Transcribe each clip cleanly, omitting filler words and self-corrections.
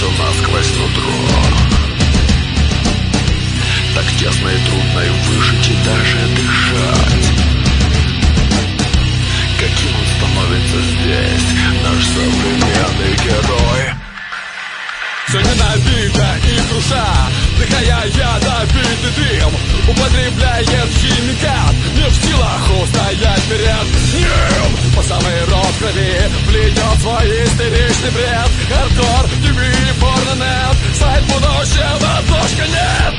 пронзил насквозь нутро. Так тесно и трудно и выжить, и даже дышать. Каким он становится здесь, наш современный герой? Все ненавидя и круша, вдыхая ядовитый дым, употребляет химикат, не в силах устоять перед ним. По самый рот крови плетет свой истеричный бред. Хардкор, ТВ, порнонет, сайт будущего, .нет.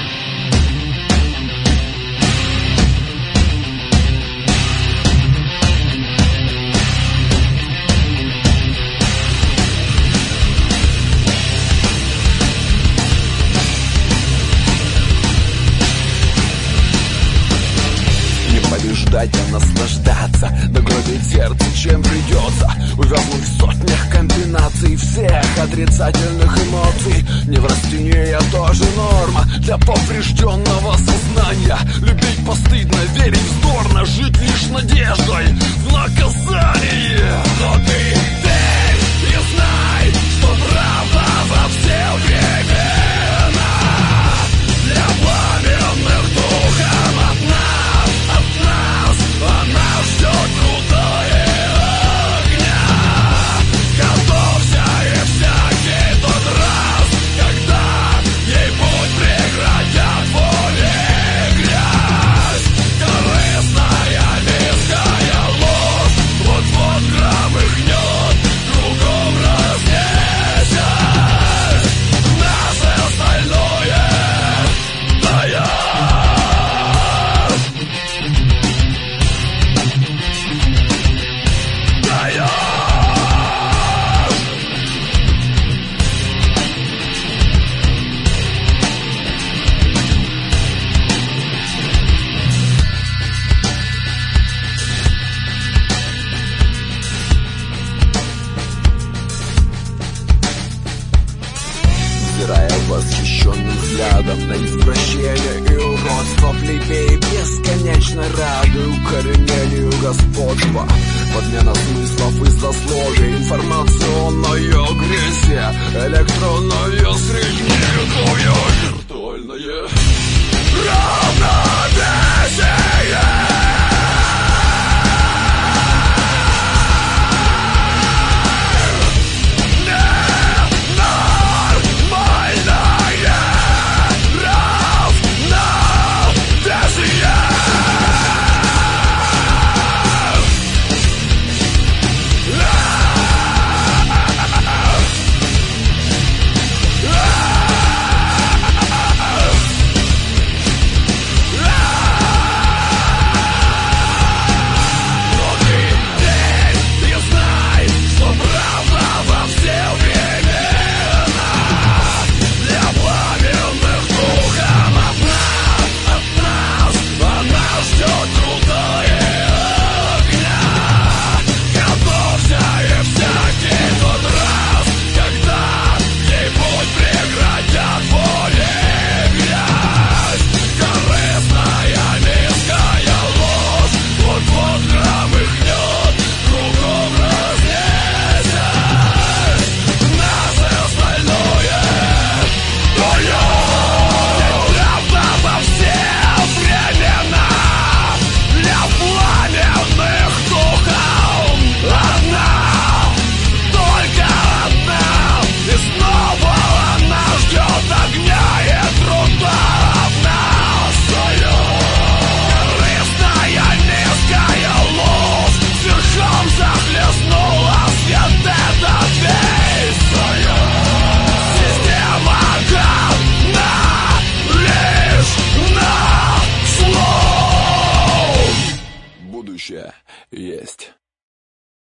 Побеждать, а наслаждаться, нагробить сердце, чем придется. Увязнуть в сотнях комбинаций всех отрицательных эмоций. Неврастения тоже норма для поврежденного сознания. Любить постыдно, верить вздорно, жить лишь надеждой в наказание. Но ты верь и знай, что правда во все времена для пламенных духом от нас. Она ждет крутой огня. Готовься и всякий тот раз, когда ей путь преградят воли и грязь. Корыстная низкая ложь вот-вот громыхнет, кругом разнесясь. Наше остальное тает. Взирая восхищенным взглядом на извращение и уродство плебей, бесконечно рады укоренению господства. Подмена смыслов и злословия, информационная агрессия, электронное средневековье, виртуальное равновесие. Есть.